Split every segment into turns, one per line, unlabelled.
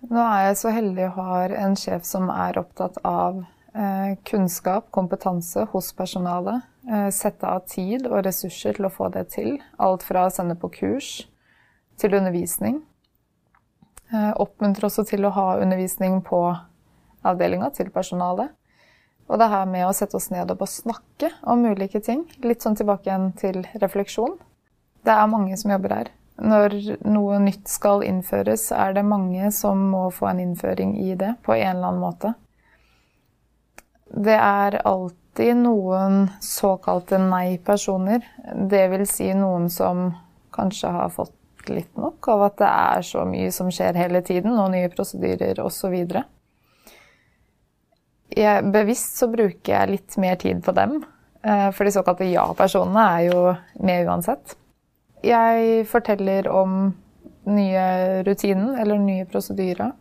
Nå er jeg så heldig å ha en sjef som opptatt av kunnskap, kompetanse hos personalet. Sette av tid og ressurser til å få det til. Alt fra å sende på kurs til undervisning. Oppmuntrer også til å ha undervisning på avdelingen til personalet. Og det her med å sette oss ned og bare snakke om ulike ting. Litt sånn tilbake igjen til refleksjon. Det mange som jobber her. Når noe nytt skal innføres, det mange som må få en innføring i det på en eller annen måte. Det alltid noen såkalte nei-personer. Det vil si noen som kanskje har fått litt nok av at det så mye som skjer hele tiden, og nye prosedyrer og så videre. Bevisst så bruker jeg litt mer tid på dem, for de såkalte ja-personene jo med uansett. Jeg forteller om nye rutinen, eller nye prosedyrer,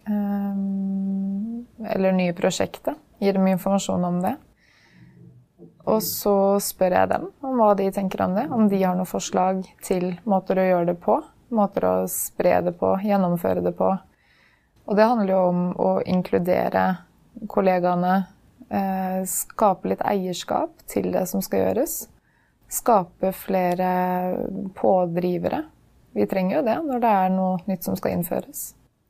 eller nye prosjekter. Gir dem informasjon om det. Og så spør jeg dem om hva de tenker om det, om de har noen forslag til måter å gjøre det på, måter å spre det på, gjennomføre det på. Og det handler jo om å inkludere kollegaene, skape litt eierskap til det som skal gjøres. Skape flere pådrivere. Vi trenger jo det når det noe nytt som skal innføres.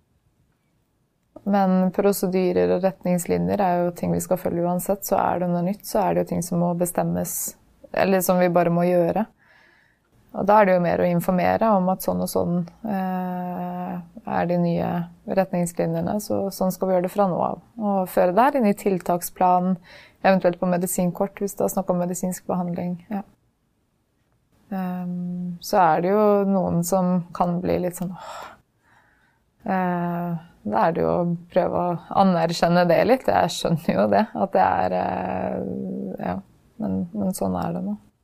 Men prosedyrer og retningslinjer jo ting vi skal følge uansett, så det noe nytt, så det jo ting som må bestemmes, eller som vi bare må gjøre. Og da det jo mer å informere om at sånn og sånn de nye retningslinjene, så sånn skal vi gjøre det fra nå av. Og føre det inn i tiltaksplan, eventuelt på medisinkort, hvis det snakk om medisinsk behandling. Ja. Så det jo noen som kan bli litt sånn da det jo å prøve å anerkjenne det litt. Jeg skjønner jo det, at det ja, men sånn det nå.